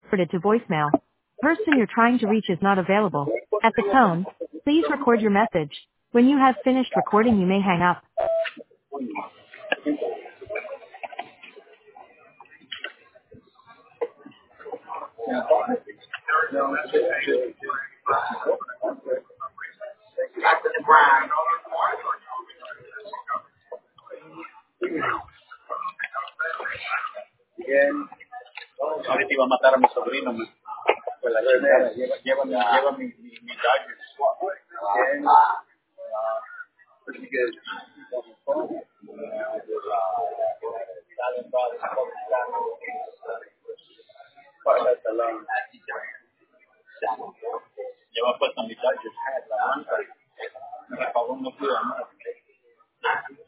forwarded to voicemail. The person you're trying to reach is not available. At the tone, please record your message. When you have finished recording, you may hang up. Bien. Ahorita iba a matar a mi sobrino, man. Pues la chingada, lleva mi Dodgers. Bien. Pretty good. Lleva puesto mi Dodgers. Me pagó no cuida, ¿no?